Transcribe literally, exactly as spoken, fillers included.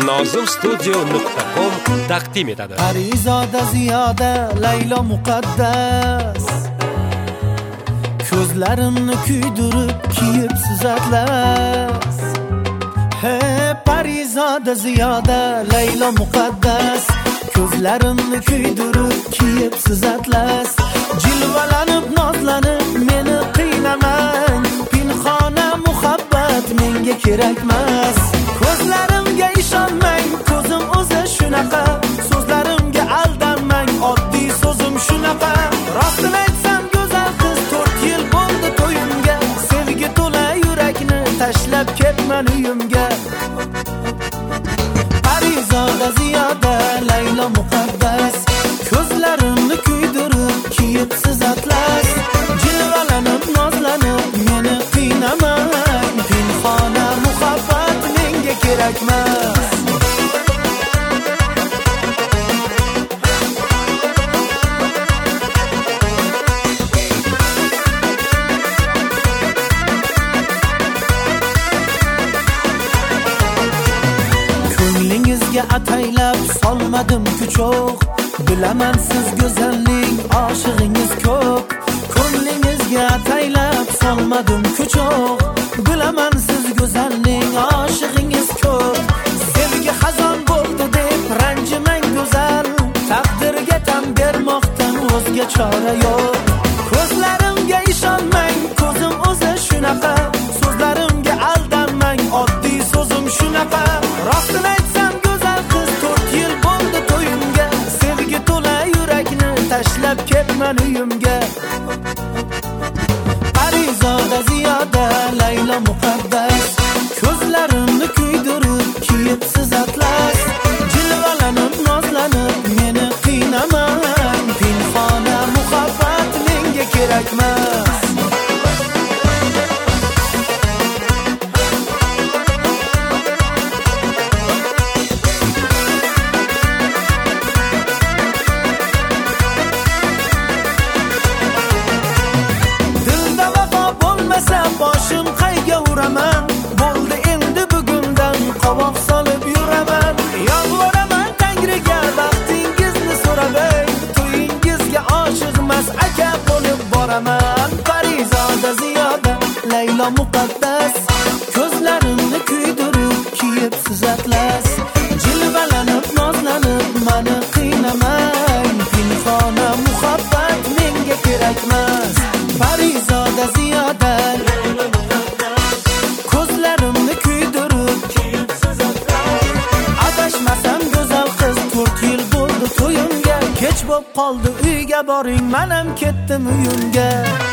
nozim studio nuqta com taqdim etadi. Parizoda Ziyoda Laylo muqaddas, ko'zlarimni kuydirib kiyibsiz atlas. He Parizoda Ziyoda Laylo muqaddas, ko'zlarimni kuydirib kiyibsiz atlas. Jilvalanib nozlanib meni qiynamang, pinxona muhabbat menga kerakmas. Ko'zlarimga ishonmang, ko'zim o'zi shunaqa, so'zlarimga aldanmang, oddiy so'zim shunaqa. Rostini aytsam go'zal qiz, to'rt yil bo'ldi to'yimga, sevgi to'la yurakni tashlab ketman uyimga. Parizoda Ziyoda Laylo muqaddas, ko'zlarimni kuydirib kiyibsiz atlas. Jilvalanib nozlanib meni qiynamang, pinxona muhabbat menga kerakmas. Ko'nglingizga ataylab solmadim kuchoq, bilaman siz go'zalning oshig'ingiz ko'p. Ko'nglingizga ataylab solmadim kuchoq, bilaman siz go'zalning oshig'ingiz ko'p. Sevgi xazon bo'ldi deb ranjimang go'zal, taqdirga tan bermoqdan o'zga chora yo'q. Ko'zlarimga ishonmang, ko'zim o'zi shunaqa, so'zlarimga aldanmang, oddiy so'zim shunaqa. Rostini aytsam go'zal qiz, to'rt yil bo'ldi to'yimga, sevgi to'la yurakni tashlab ketman uyimga. Parizoda Ziyoda Laylo muqaddas, ko'zlarimni kuydirib kiyibsiz atlas. Jilvalanib nozlanib meni qiynamang, pinxona muhabbat menga kerakmas. Boshim qayga uraman, bo'ldi endi bugundan qovoq solib yuraman. Yolvoraman Tangriga vaqtingizni so'rab, to'yingizga oshiqmas aka bo'lib boraman. Parizoda Ziyoda Laylo muqaddas, ko'zlarimni kuydirib kiyibsiz atlas. Jilvalanib nozlanib meni qiynamang, pinxona muhabbat menga kerakmas. Parizoda Ziyoda ko'zlarimni kuydirib kiyibsiz atlas. Adashmasam go'zal qiz, to'rt yil bo'ldi to'yimga, kech bo'lib qoldi uyga boring, men ham ketdim uyimga.